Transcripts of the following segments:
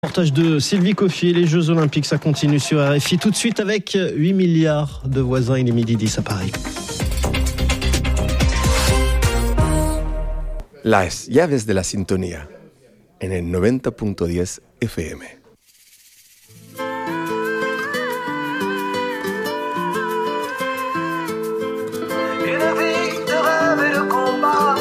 Reportage de Sylvie Coffier, les Jeux Olympiques, ça continue sur RFI. Tout de suite avec 8 milliards de voisins, il est 12h10 à Paris. Las llaves de la sintonía en el 90.10 FM. Une vie de rêve et de combat.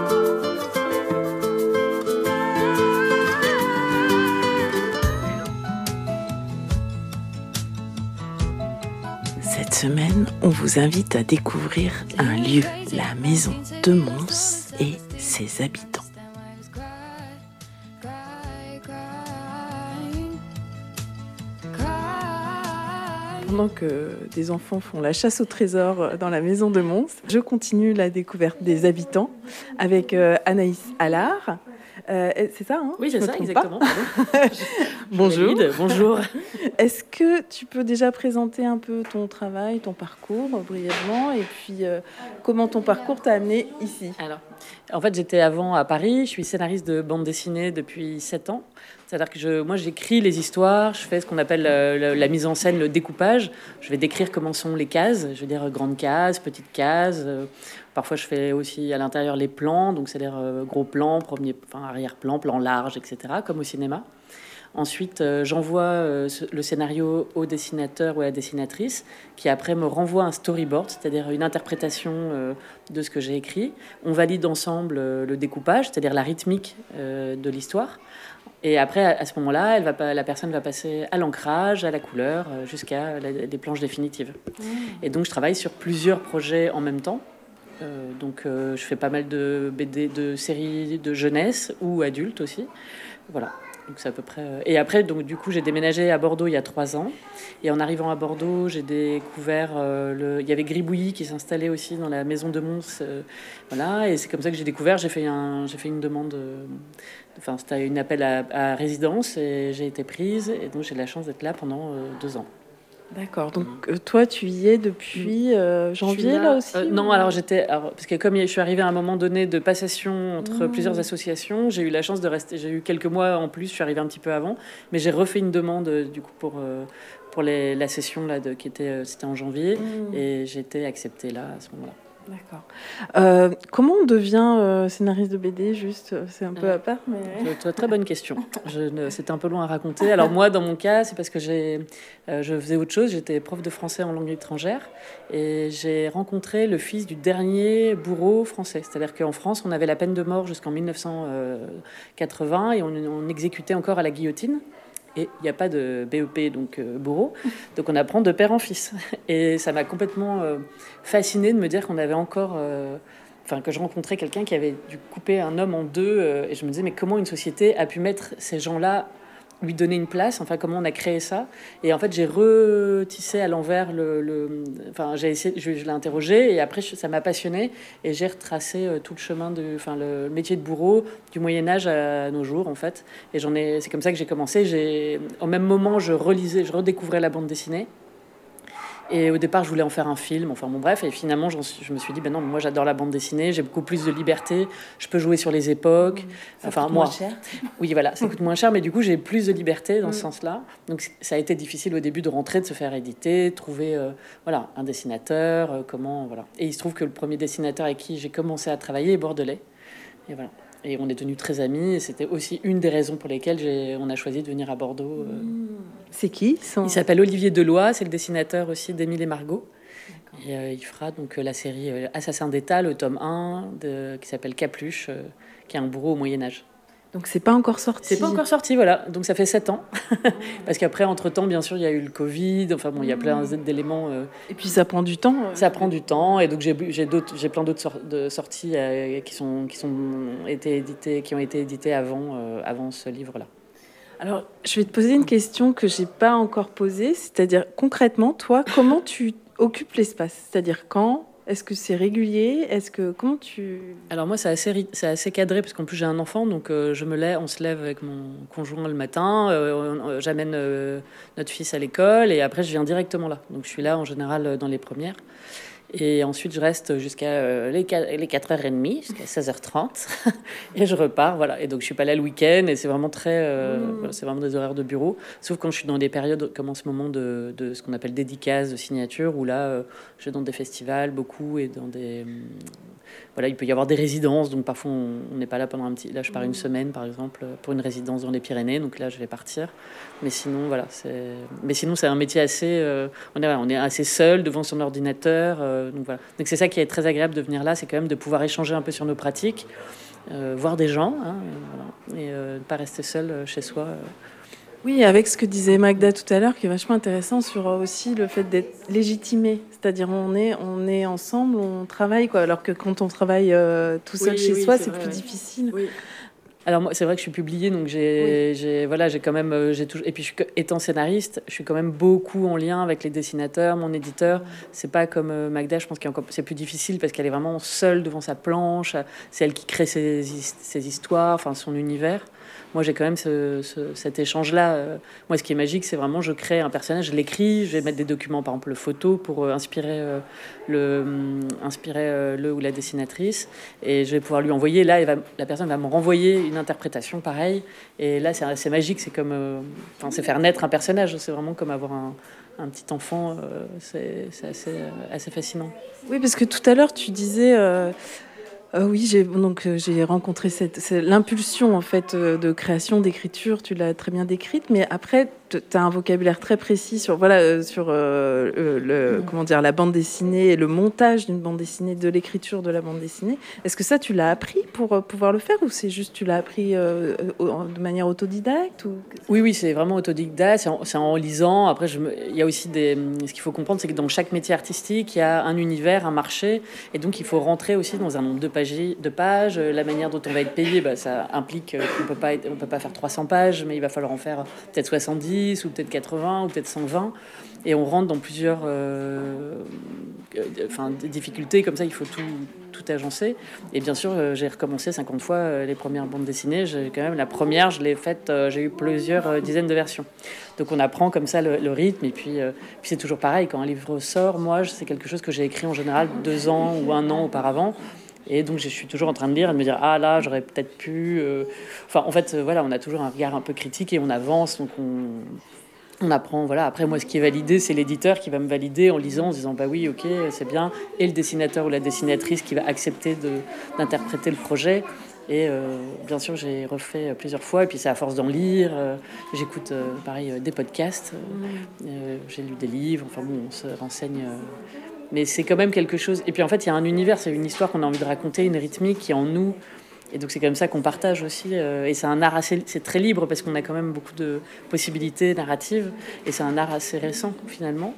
Cette semaine, on vous invite à découvrir un lieu, la maison de Mons et ses habitants. Pendant que des enfants font la chasse au trésor dans la maison de Mons, je continue la découverte des habitants avec Anaïs Allard. C'est ça, hein? Oui, c'est ça, exactement. Bonjour. Bonjour. Est-ce que tu peux déjà présenter un peu ton travail, ton parcours, brièvement, et puis comment ton parcours t'a amené ici? Alors, en fait, j'étais avant à Paris. Je suis scénariste de bande dessinée depuis 7 ans. C'est-à-dire que moi, j'écris les histoires, je fais ce qu'on appelle la mise en scène, le découpage. Je vais décrire comment sont les cases, je veux dire grandes cases, petites cases. Parfois, je fais aussi à l'intérieur les plans, donc c'est-à-dire gros plan, arrière-plan, plan large, etc., comme au cinéma. Ensuite, j'envoie le scénario au dessinateur ou à la dessinatrice, qui après me renvoie un storyboard, c'est-à-dire une interprétation de ce que j'ai écrit. On valide ensemble le découpage, c'est-à-dire la rythmique de l'histoire. Et après, à ce moment-là, la personne va passer à l'ancrage, à la couleur, jusqu'à les planches définitives. Et donc, je travaille sur plusieurs projets en même temps. Je fais pas mal de BD, de séries de jeunesse ou adultes aussi. Voilà. Donc c'est à peu près. Et après, donc du coup, j'ai déménagé à Bordeaux il y a 3 ans. Et en arrivant à Bordeaux, j'ai découvert il y avait Gribouillis qui s'installait aussi dans la maison de Mons. Voilà. Et c'est comme ça que j'ai découvert. J'ai fait une demande. C'était une appel à résidence et j'ai été prise. Et donc j'ai la chance d'être là pendant 2 ans. D'accord, donc toi tu y es depuis janvier là aussi Non, parce que comme je suis arrivée à un moment donné de passation entre plusieurs associations, j'ai eu la chance de rester, j'ai eu quelques mois en plus, je suis arrivée un petit peu avant, mais j'ai refait une demande du coup pour la session là, c'était en janvier, et j'ai été acceptée là à ce moment-là. D'accord. Comment on devient scénariste de BD, juste? C'est un peu à part, mais... Très bonne question. C'était un peu long à raconter. Alors moi, dans mon cas, c'est parce que je faisais autre chose. J'étais prof de français en langue étrangère et j'ai rencontré le fils du dernier bourreau français. C'est-à-dire qu'en France, on avait la peine de mort jusqu'en 1980 et on exécutait encore à la guillotine. Et il n'y a pas de BEP, donc bourreau. Donc on apprend de père en fils. Et ça m'a complètement fascinée de me dire qu'on avait encore... que je rencontrais quelqu'un qui avait dû couper un homme en deux. Et je me disais, mais comment une société a pu mettre ces gens-là, lui donner une place? Enfin, comment on a créé ça? Et en fait, j'ai retissé à l'envers j'ai essayé, je l'ai interrogé et après, ça m'a passionné et j'ai retracé tout le chemin le métier de bourreau du Moyen-Âge à nos jours, en fait. Et c'est comme ça que j'ai commencé. Au même moment, je redécouvrais la bande dessinée. Et au départ, je voulais en faire un film, bref. Et finalement, je me suis dit, non, moi j'adore la bande dessinée, j'ai beaucoup plus de liberté, je peux jouer sur les époques. Ça coûte moins cher. Oui, voilà, ça coûte moins cher, mais du coup, j'ai plus de liberté dans ce sens-là. Donc, ça a été difficile au début de rentrer, de se faire éditer, trouver un dessinateur, voilà. Et il se trouve que le premier dessinateur avec qui j'ai commencé à travailler est bordelais. Et voilà. Et on est devenus très amis. Et c'était aussi une des raisons pour lesquelles on a choisi de venir à Bordeaux. C'est qui Il s'appelle Olivier Deloy. C'est le dessinateur aussi d'Émile et Margot. Et il fera donc la série Assassin d'État, le tome 1, qui s'appelle Capuche, qui est un bourreau au Moyen-Âge. Donc c'est pas encore sorti. C'est pas encore sorti, voilà. Donc ça fait 7 ans. Parce qu'après, entre-temps, bien sûr, il y a eu le Covid. Il y a plein d'éléments. Et puis ça prend du temps. Ça prend du temps. Et donc j'ai plein d'autres sorties qui ont été éditées avant ce livre-là. Alors, je vais te poser une question que j'ai pas encore posée. C'est-à-dire, concrètement, toi, comment tu occupes l'espace? C'est-à-dire quand? Est-ce que c'est régulier? Comment tu... Alors moi, c'est assez cadré parce qu'en plus j'ai un enfant, donc on se lève avec mon conjoint le matin, j'amène notre fils à l'école et après je viens directement là. Donc je suis là en général dans les premières. Et ensuite, je reste jusqu'à les 4h30, jusqu'à 16h30. Et je repars, voilà. Et donc, je suis pas là le week-end. Et c'est vraiment voilà, c'est vraiment des horaires de bureau. Sauf quand je suis dans des périodes comme en ce moment de ce qu'on appelle dédicace, de signature, où là, je vais dans des festivals beaucoup et dans des... voilà, il peut y avoir des résidences, donc parfois on n'est pas là pendant un petit... Là, je pars une semaine, par exemple, pour une résidence dans les Pyrénées, donc là, je vais partir. Mais sinon, voilà, c'est un métier assez... on est assez seul devant son ordinateur, donc voilà. Donc c'est ça qui est très agréable de venir là, c'est quand même de pouvoir échanger un peu sur nos pratiques, voir des gens, hein, et ne pas rester seul chez soi. Oui, avec ce que disait Magda tout à l'heure, qui est vachement intéressant sur aussi le fait d'être légitimé. C'est-à-dire on est ensemble, on travaille, quoi. Alors que quand on travaille tout seul chez soi, c'est plus difficile. Oui. Alors moi, c'est vrai que je suis publiée, donc j'ai quand même, et puis étant scénariste, je suis quand même beaucoup en lien avec les dessinateurs, mon éditeur. C'est pas comme Magda, je pense c'est plus difficile parce qu'elle est vraiment seule devant sa planche. C'est elle qui crée ses histoires, enfin son univers. Moi, j'ai quand même cet échange-là. Moi, ce qui est magique, c'est vraiment, je crée un personnage, je l'écris, je vais mettre des documents, par exemple, photos pour inspirer le ou la dessinatrice. Et je vais pouvoir lui envoyer. Là, la personne va me renvoyer une interprétation pareille. Et là, c'est magique. C'est comme... c'est faire naître un personnage. C'est vraiment comme avoir un petit enfant. C'est assez fascinant. Oui, parce que tout à l'heure, tu disais... oui, j'ai rencontré l'impulsion en fait de création, d'écriture. Tu l'as très bien décrite, mais après, tu as un vocabulaire très précis sur comment dire, la bande dessinée et le montage d'une bande dessinée, de l'écriture de la bande dessinée. Est-ce que ça, tu l'as appris pour pouvoir le faire, ou c'est juste tu l'as appris de manière autodidacte ou... Oui, c'est vraiment autodidacte. C'est en lisant. Après, il y a aussi ce qu'il faut comprendre, c'est que dans chaque métier artistique, il y a un univers, un marché, et donc il faut rentrer aussi dans un nombre de pages. La manière dont on va être payé, ça implique qu'on peut pas faire 300 pages, mais il va falloir en faire peut-être 70 ou peut-être 80 ou peut-être 120, et on rentre dans plusieurs difficultés comme ça. Il faut tout agencer. Et bien sûr, j'ai recommencé 50 fois les premières bandes dessinées. La première, je l'ai faite, j'ai eu plusieurs dizaines de versions. Donc on apprend comme ça le rythme, et puis c'est toujours pareil. Quand un livre sort, moi, c'est quelque chose que j'ai écrit en général 2 ans ou 1 an auparavant. Et donc, je suis toujours en train de lire et de me dire, ah là, j'aurais peut-être pu... Enfin, en fait, voilà, on a toujours un regard un peu critique et on avance, donc on apprend. Voilà. Après, moi, ce qui est validé, c'est l'éditeur qui va me valider en lisant, en se disant, bah oui, ok, c'est bien. Et le dessinateur ou la dessinatrice qui va accepter d'interpréter le projet. Et bien sûr, j'ai refait plusieurs fois. Et puis, c'est à force d'en lire. J'écoute, pareil, des podcasts. J'ai lu des livres. Enfin bon, on se renseigne... Mais c'est quand même quelque chose. Et puis en fait, il y a un univers, c'est une histoire qu'on a envie de raconter, une rythmique qui est en nous. Et donc c'est comme ça qu'on partage aussi. Et c'est un art c'est très libre parce qu'on a quand même beaucoup de possibilités narratives. Et c'est un art assez récent finalement.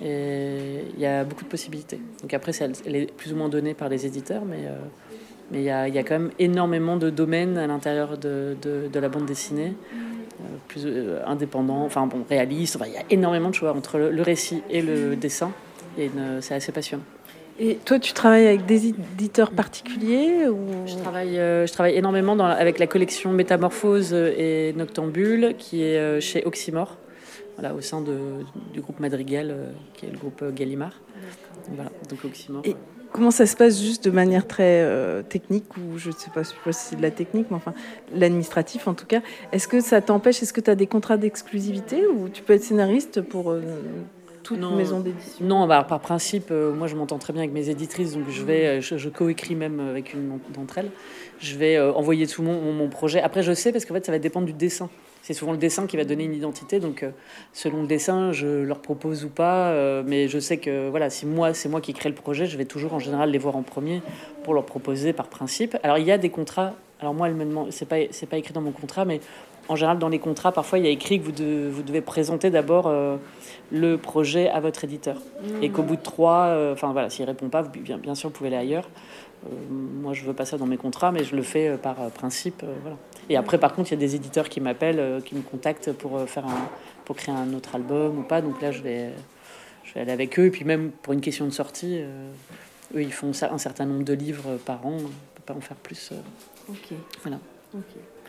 Et il y a beaucoup de possibilités. Donc après, elle est plus ou moins donnée par les éditeurs, mais il y a quand même énormément de domaines à l'intérieur de la bande dessinée. Plus indépendant, réaliste. Il y a énormément de choix entre le récit et le dessin. C'est assez passionnant. Et toi, tu travailles avec des éditeurs particuliers ou... Je travaille énormément avec la collection Métamorphose et Noctambule, qui est chez Oxymore, voilà, au sein du groupe Madrigal, qui est le groupe Gallimard. Voilà, donc Oxymore. Et comment ça se passe, juste de manière très technique, ou je ne sais pas si c'est de la technique, mais enfin l'administratif en tout cas. Est-ce que ça t'empêche, est-ce que tu as des contrats d'exclusivité, ou tu peux être scénariste pour... toute maison d'édition? Non, par principe, moi je m'entends très bien avec mes éditrices, donc je coécris même avec une d'entre elles. Je vais envoyer tout mon projet. Après, je sais, parce qu'en fait, ça va dépendre du dessin. C'est souvent le dessin qui va donner une identité, donc selon le dessin, je leur propose ou pas. Mais je sais que voilà, si c'est moi qui crée le projet, je vais toujours en général les voir en premier pour leur proposer par principe. Alors il y a des contrats. Alors moi, elle me demande, c'est pas écrit dans mon contrat, mais en général, dans les contrats, parfois, il y a écrit que vous devez présenter d'abord le projet à votre éditeur. Et qu'au bout de 3... s'il ne répond pas, bien sûr, vous pouvez aller ailleurs. Moi, je ne veux pas ça dans mes contrats, mais je le fais par principe. Voilà. Et après, par contre, il y a des éditeurs qui m'appellent, qui me contactent pour créer un autre album ou pas. Donc là, je vais aller avec eux. Et puis même, pour une question de sortie, eux, ils font un certain nombre de livres par an. On ne peut pas en faire plus. Ok. Voilà. Ok.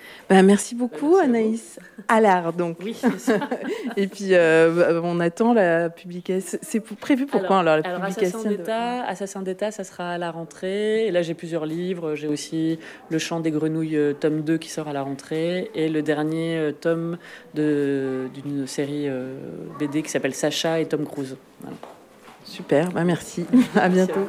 Merci beaucoup, Anaïs Allard. Donc. Oui, c'est ça. Et puis, on attend la publication. C'est prévu pour quand alors, la publication Assassin d'État, ça sera à la rentrée. Et là, j'ai plusieurs livres. J'ai aussi Le Chant des Grenouilles, tome 2, qui sort à la rentrée. Et le dernier tome d'une série BD qui s'appelle Sacha et Tom Cruise. Voilà. Super, merci. À bientôt.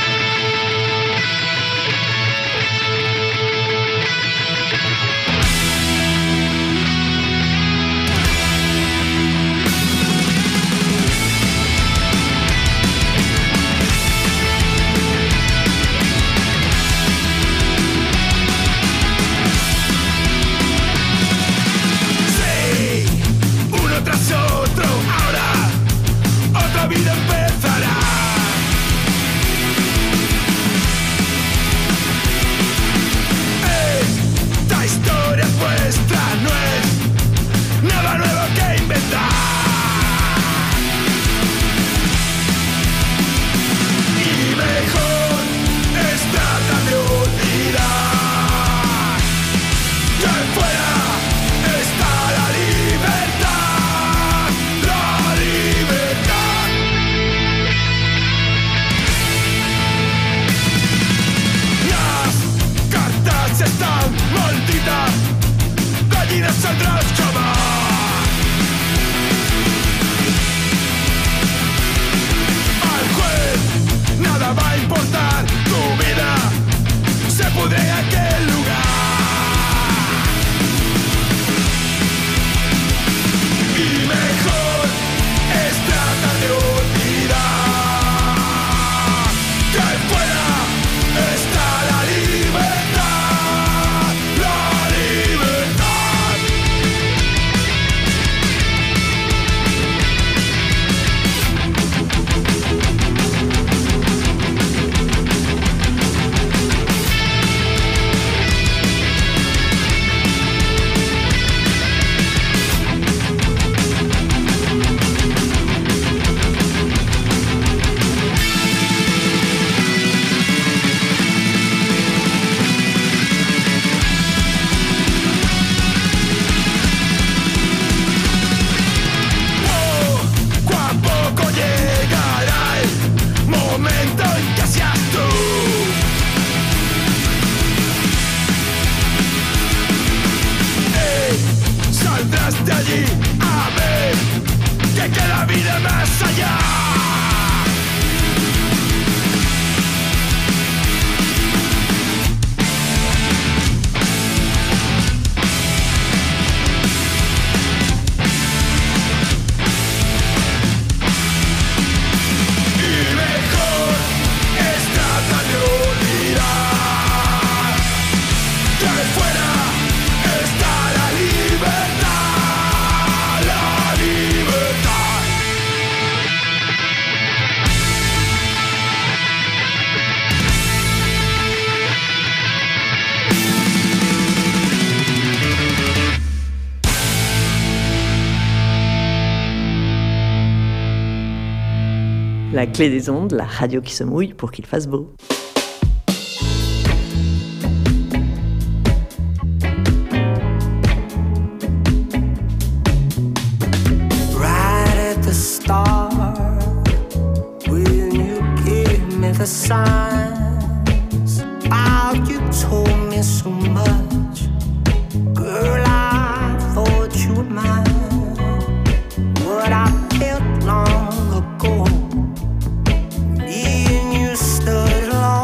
La clé des ondes, la radio qui se mouille pour qu'il fasse beau. Right at the start, when you gave me the signs, oh, you told me so much. Girl, I thought you were mine. What I felt long ago, me and you stood alone.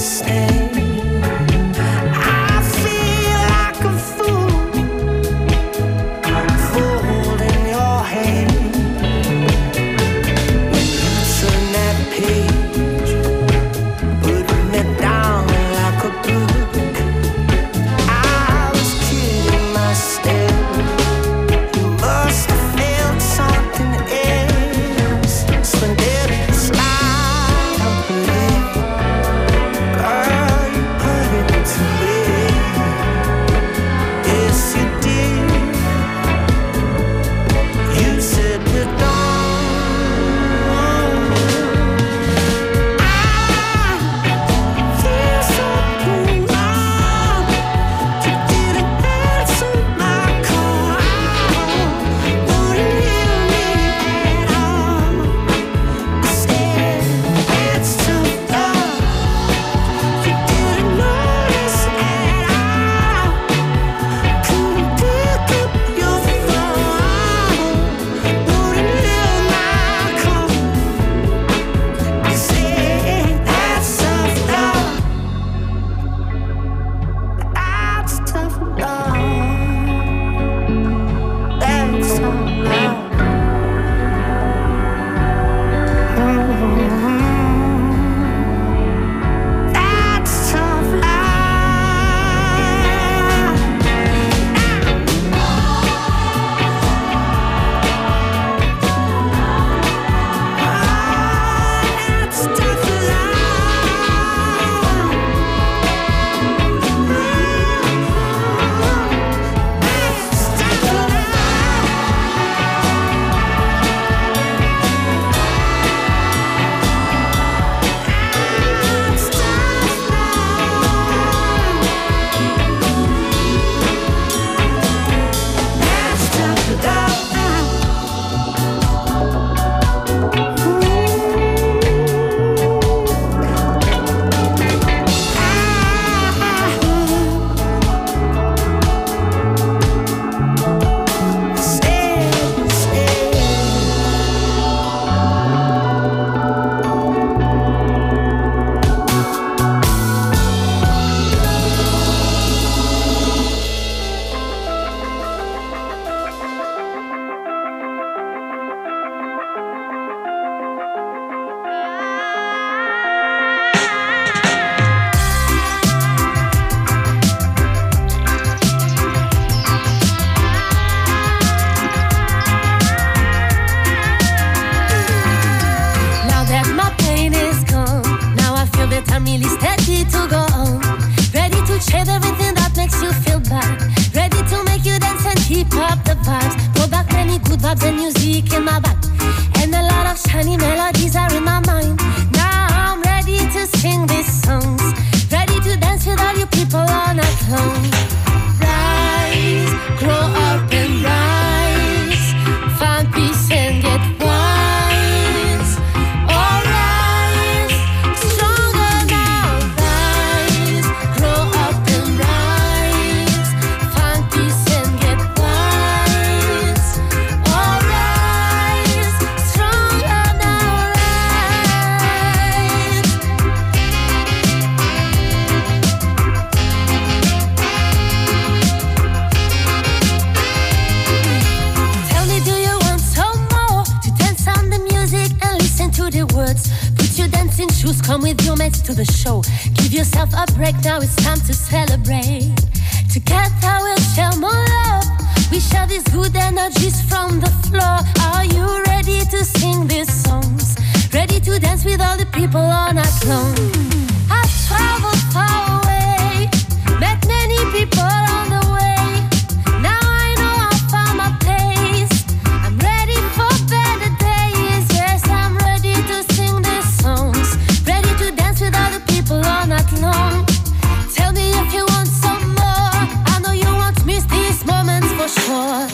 Come with your mates to the show. Give yourself a break, now it's time to celebrate. Together we'll share more love. We share these good energies from the floor. Are you ready to sing these songs? Ready to dance with all the people all night long? I've traveled far away, met many people on the way. Now I know I found my place. I'm ready for better days. Yes, I'm ready to sing these songs. Ready to dance with all the people all night long. Tell me if you want some more. I know you won't miss these moments for sure.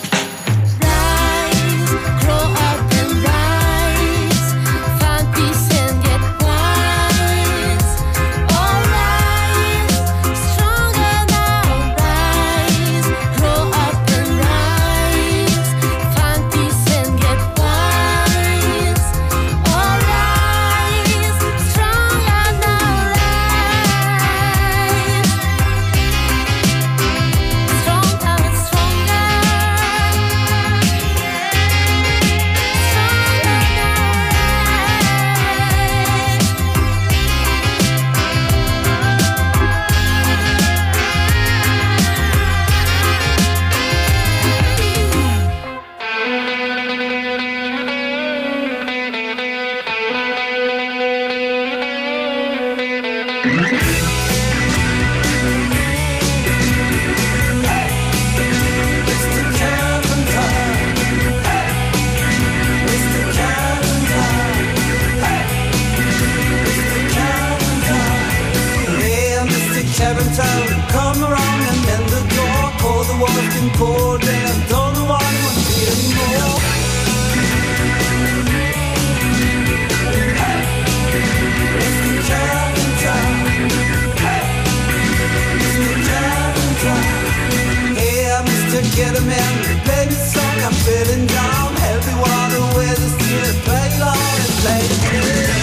Rise, grow up and rise. Find peace and get wise. Come around and mend the door. Pour the walls in cold and don't know what I want to be anymore. Mr. Carpenter, Mr. Carpenter. Hey, Mr. Get a man, play me song. I'm feeling down. Heavy water with the steel. Play loud and play it.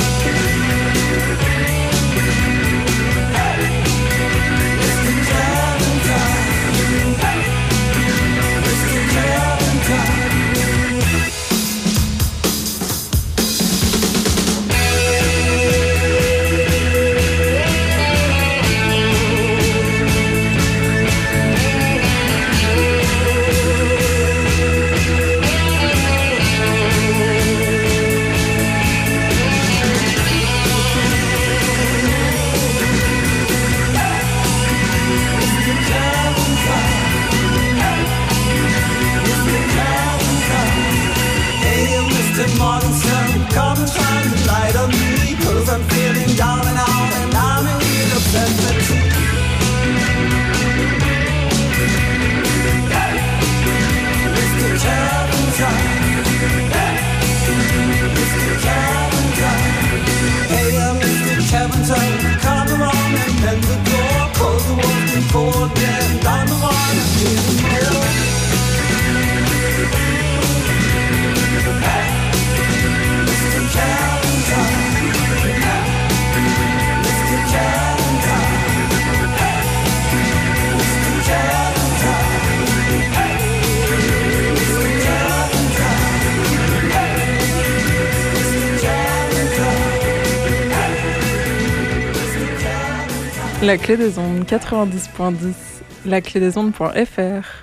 Morning sun, come and shine the light on me, 'cause I'm feeling down and out and I'm in need of sympathy. Mr. Carpenter, Mr. Carpenter. Hey, Mr. Carpenter, come around and mend the door, close the walls before then, down the wire and feeling more. La clé des ondes 90.10, la clé des ondes.fr.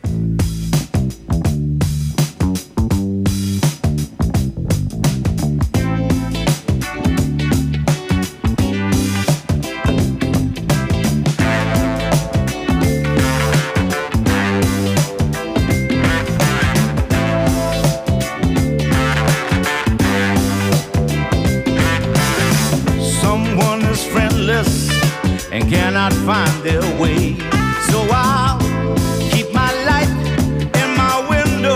And cannot find their way. So I'll keep my light in my window.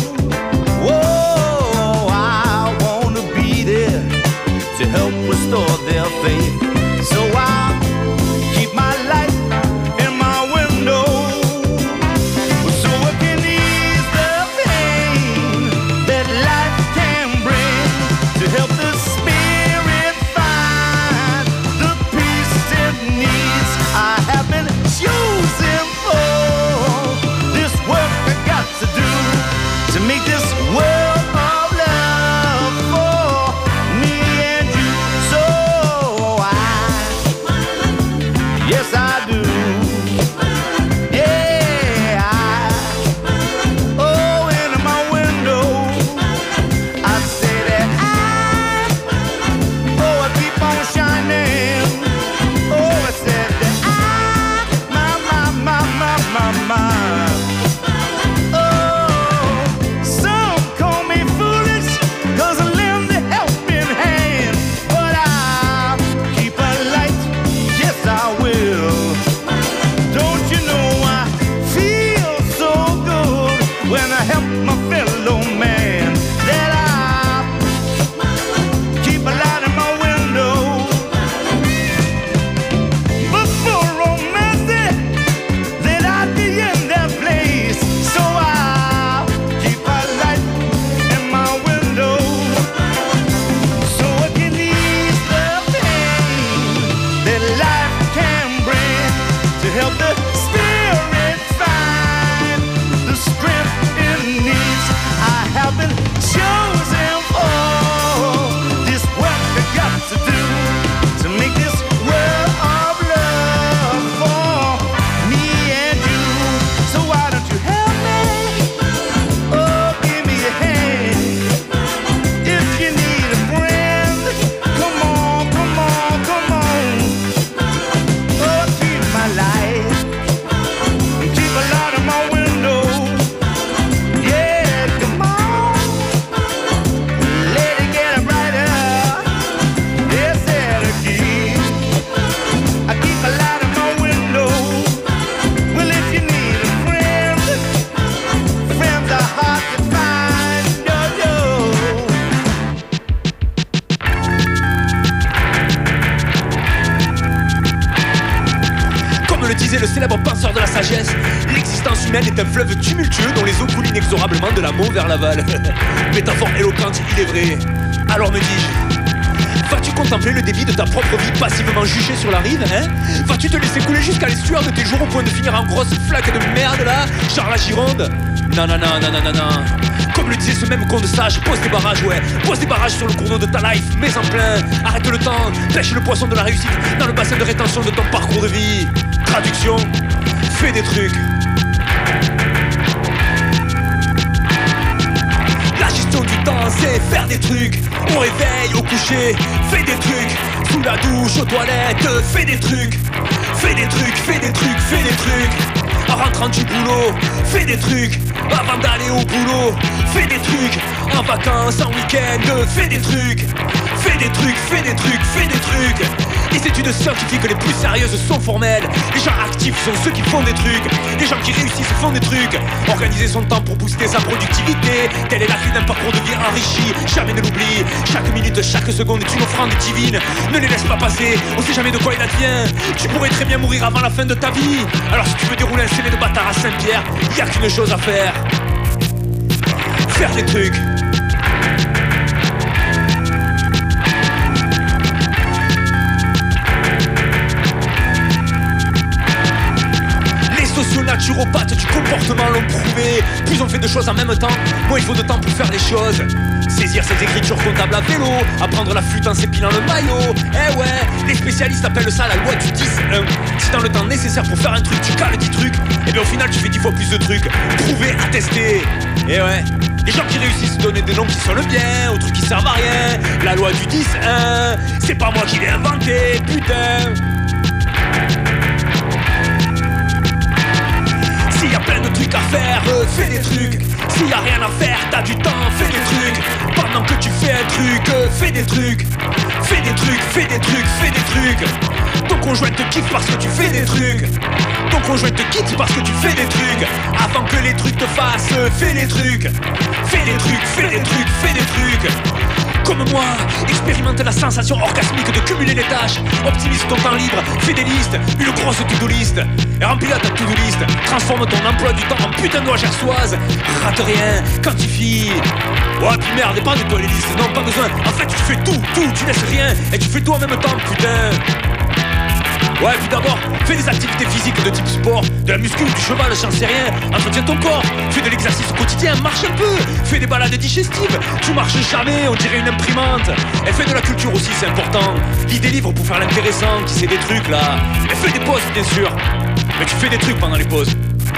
Whoa, I want to be there to help restore their faith. So I'll keep my light in my window. So it can ease the pain that life can bring to help the spirit find the peace it needs. I have been choosing for this work I got to do to make this world of love for me and you. So yes I do. Yeah, in my window I say that I keep on shining. Oh, I said that my. Oh, some call me foolish 'cause I lend a helping hand, but I'll keep a light, yes I will. disait le célèbre penseur de la sagesse, l'existence humaine est un fleuve tumultueux dont les eaux coulent inexorablement de l'amont vers l'aval. Métaphore éloquente, il est vrai. Alors me dis-je, vas-tu contempler le débit de ta propre vie passivement juchée sur la rive, hein? Vas-tu te laisser couler jusqu'à l'estuaire de tes jours au point de finir en grosse flaque de merde là, genre la Gironde? Non, non, non, non, non, non, non. Comme le disait ce même conte sage, pose des barrages, ouais. Pose des barrages sur le cours d'eau de ta life, mets en plein. Arrête le temps, pêche le poisson de la réussite dans le bassin de rétention de ton parcours de vie. Traduction, fais des trucs. La gestion du temps, c'est faire des trucs. Au réveil, au coucher, fais des trucs. Sous la douche, aux toilettes, fais des trucs. Fais des trucs, fais des trucs, fais des trucs. En rentrant du boulot, fais des trucs. Avant d'aller au boulot, fais des trucs. En vacances, en week-end, fais des trucs. Fais des trucs, fais des trucs, fais des trucs. Les études scientifiques les plus sérieuses sont formelles. Les gens actifs sont ceux qui font des trucs. Les gens qui réussissent font des trucs. Organiser son temps pour booster sa productivité, telle est la clé d'un parcours de vie enrichi. Jamais ne l'oublie, chaque minute, chaque seconde est une offrande divine. Ne les laisse pas passer, on sait jamais de quoi il advient. Tu pourrais très bien mourir avant la fin de ta vie. Alors si tu veux dérouler un CV de bâtard à Saint-Pierre, y a qu'une chose à faire. Faire des trucs. Naturopathes du comportement l'ont prouvé. Plus on fait de choses en même temps, moins il faut de temps pour faire les choses. Saisir ses écritures comptables à vélo, apprendre la flûte en s'épilant le maillot. Eh ouais, les spécialistes appellent ça la loi du 10-1. Si dans le temps nécessaire pour faire un truc tu cales 10 trucs, et bien au final tu fais 10 fois plus de trucs. Prouvé, attesté. Eh ouais, les gens qui réussissent donnent des noms qui sonnent bien aux trucs qui servent à rien. La loi du 10-1, c'est pas moi qui l'ai inventé, putain. S'il y a plein de trucs à faire, fais des trucs. S'il y a rien à faire, t'as du temps, fais des trucs. Pendant que tu fais un truc, fais des trucs. Fais des trucs, fais des trucs, fais des trucs. Ton conjoint te kiffe parce que tu fais des trucs. Ton conjoint te quitte parce que tu fais des trucs. Avant que les trucs te fassent, fais des trucs. Fais des trucs, fais des trucs, fais des trucs. Comme moi, expérimente la sensation orgasmique de cumuler les tâches. Optimise ton temps libre, fais des listes, une grosse to-do list. Et remplis-la ta to-do list. Transforme ton emploi du temps en putain de loi gersoise. Rate rien, quantifie. Ouais puis merde, épargne-toi les listes, non pas besoin. En fait tu fais tout, tu laisses rien. Et tu fais tout en même temps, putain. Ouais, puis d'abord, fais des activités physiques de type sport, de la muscu ou du cheval, j'en sais rien. Entretiens ton corps, fais de l'exercice au quotidien, marche un peu. Fais des balades digestives, tu marches jamais, on dirait une imprimante. Et fais de la culture aussi, c'est important. Lis des livres pour faire l'intéressant, qui sait des trucs là. Et fais des pauses, bien sûr. Mais tu fais des trucs pendant les pauses.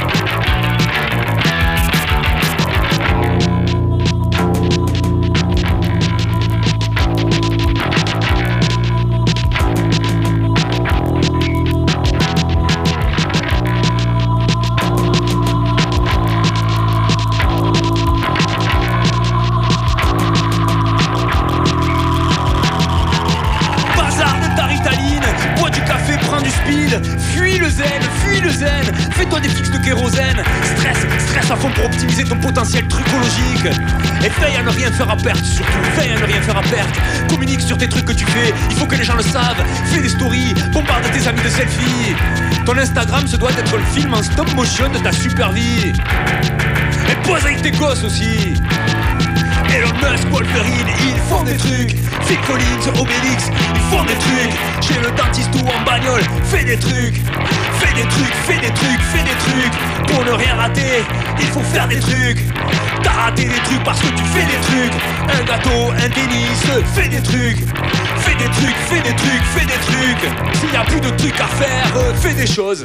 Fais-toi des fixes de kérosène. Stress à fond pour optimiser ton potentiel trucologique. Et veille à ne rien faire à perte, surtout veille à ne rien faire à perte. Communique sur tes trucs que tu fais, il faut que les gens le savent. Fais des stories, bombarde tes amis de selfies. Ton Instagram se doit être le film en stop motion de ta super vie. Et pose avec tes gosses aussi. Elon Musk, Wolverine, ils font des trucs. Phil Collins, Obélix, ils font des trucs. Chez le dentiste ou en bagnole, fais des trucs. Fais des trucs, fais des trucs, fais des trucs. Pour ne rien rater, il faut faire des trucs. T'as raté des trucs parce que tu fais des trucs. Un gâteau, un tennis, fais des trucs. Fais des trucs, fais des trucs, fais des trucs. S'il y a plus de trucs à faire, fais des choses.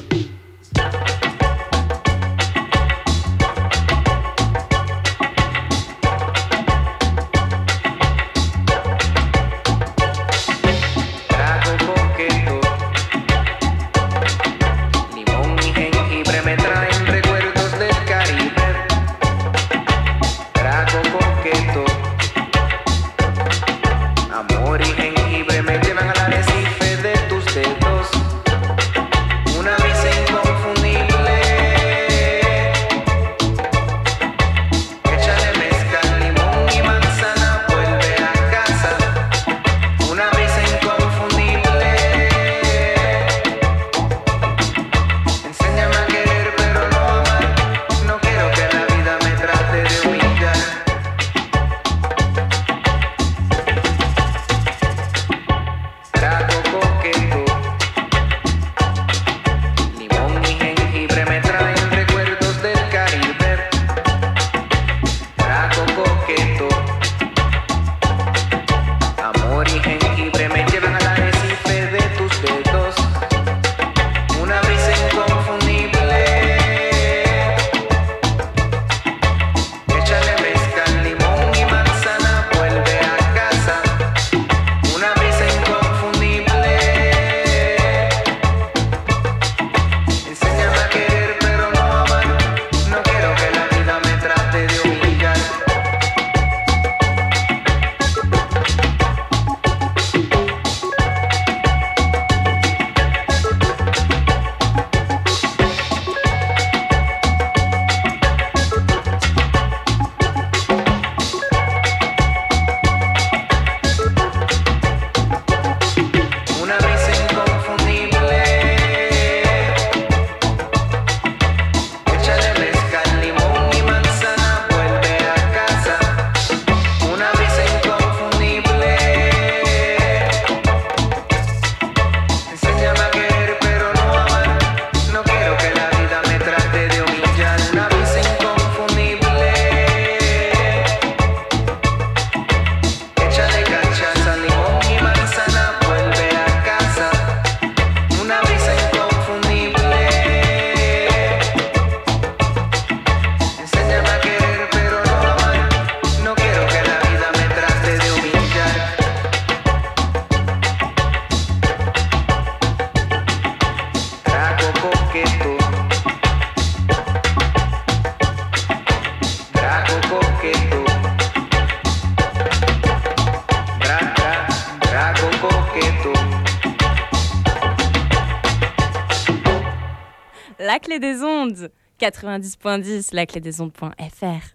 Una visa inconfundible. la clé des ondes. 90.10, la clé des ondes.fr.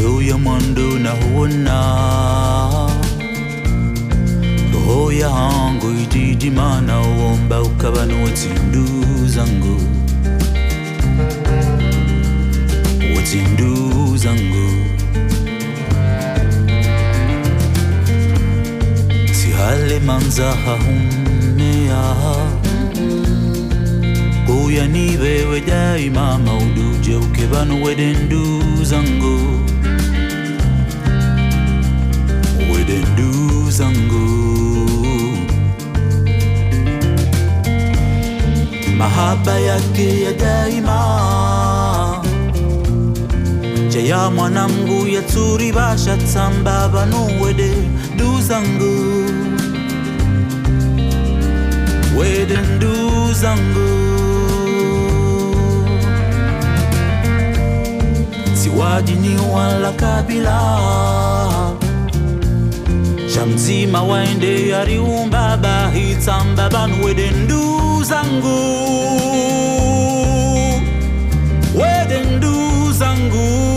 Yoya mwando na huona roho yangu ididima na uomba ukabanue tindu zangu Tindu zangu Si hale manza hahumea Uya ni wewe daima mauduje ukebanu wedendu zangu Wedendu zangu Mahaba yake ya daima Jaya mwanangu ya turibasha tsamba banu wedendu zangu Wedendu zangu Siwa dini wala kabila Shamzima waende yariumba bahitamba banu wedendu zangu Wedendu zangu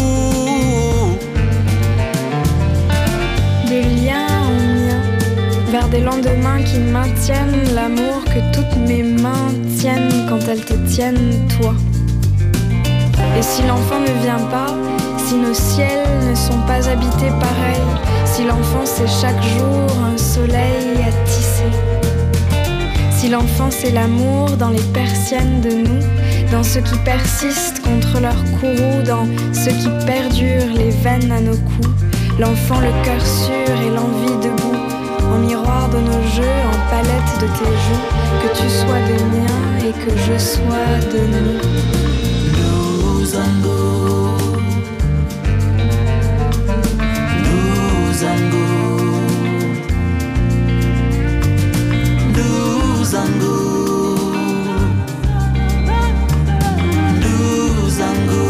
De lien en lien vers des lendemains qui maintiennent l'amour que toutes mes mains tiennent quand elles te tiennent toi. Et si l'enfant ne vient pas, si nos ciels ne sont pas habités pareil, si l'enfant c'est chaque jour un soleil à tisser, si l'enfant c'est l'amour dans les persiennes de nous, dans ceux qui persistent contre leur courroux, dans ceux qui perdurent les veines à nos coups, l'enfant le cœur sûr et l'envie debout, en miroir de nos jeux, en palette de tes joues, que tu sois de mien et que je sois de nous. Luzango, Luzango, Luzango, Luzango,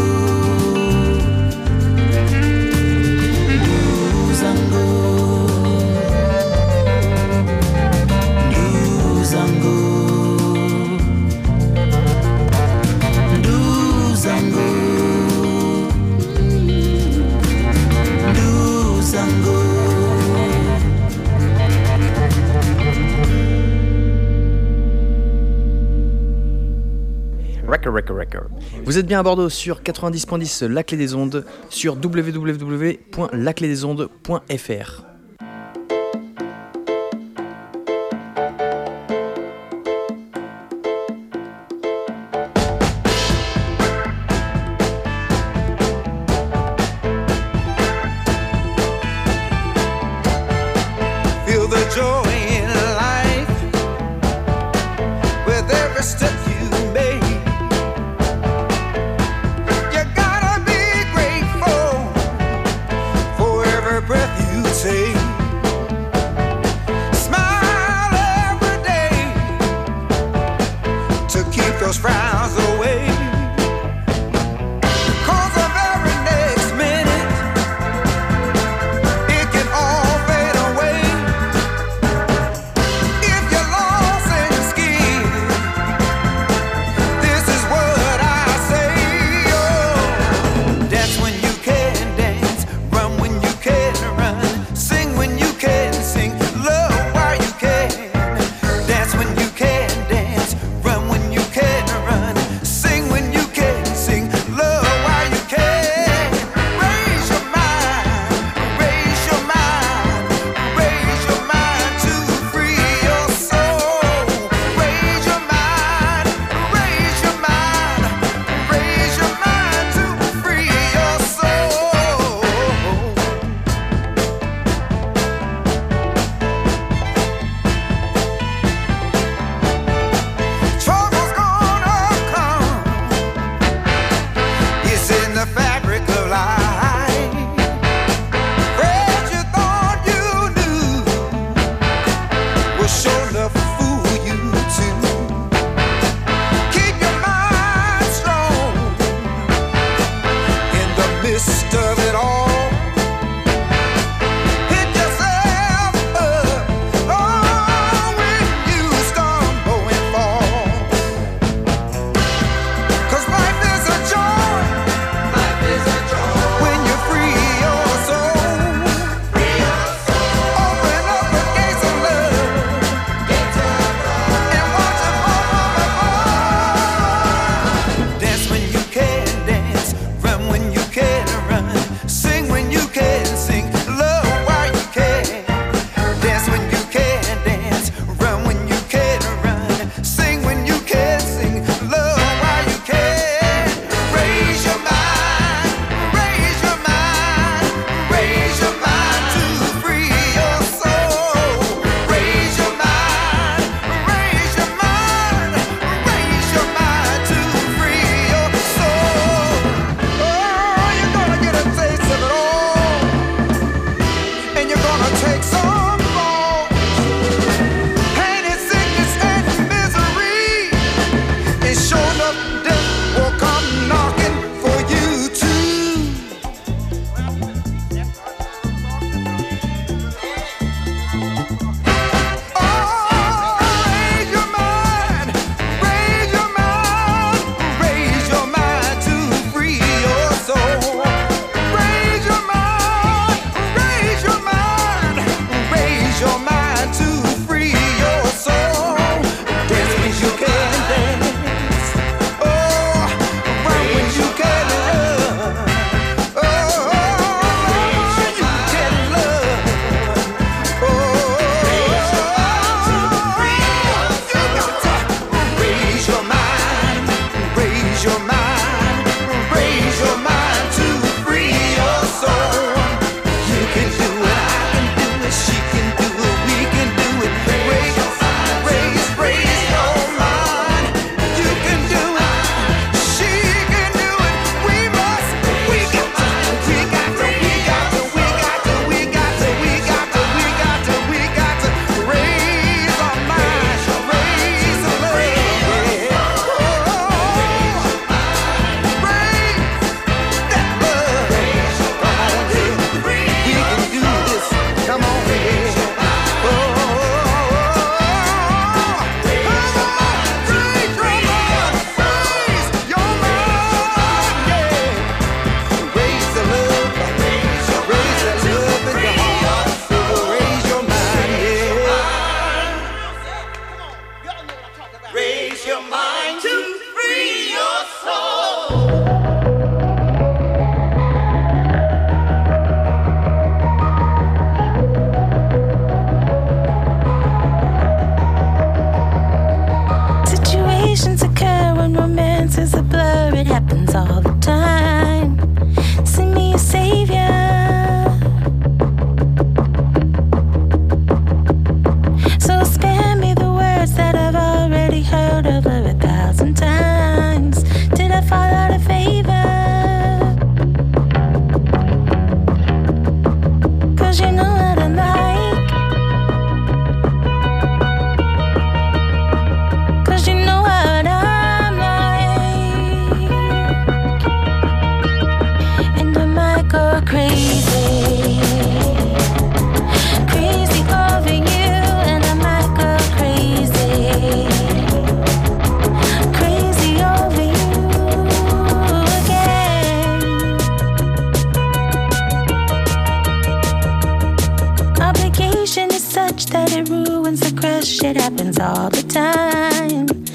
Luzango, Luzango. Record. Vous êtes bien à Bordeaux sur 90.10 La Clé des Ondes, sur www.laclédesondes.fr. Feel the joy in life with every step you make. You gotta be grateful for every breath you take. Smile every day to keep those frowns away. 'Cause the very next minute it can all fade away. If you're lost and scared, this is what I say. Oh, dance when you can dance, run when you can run, sing when you can sing, love while you can. Dance when you can dance, run when you can run, sing when you can sing, love while you can. Raise your mind, raise your mind, raise your mind to free your soul. Raise your mind, raise your mind, raise your mind to free your soul. Trouble's gonna come. It's in the fabric of life. Friends you thought you knew will sure enough fool you too. Keep your mind strong in the midst of it all. Pick yourself up, oh, when you stumble and fall. 'Cause life is a joy, life is a joy when you free your ones that crush, shit happens all the time.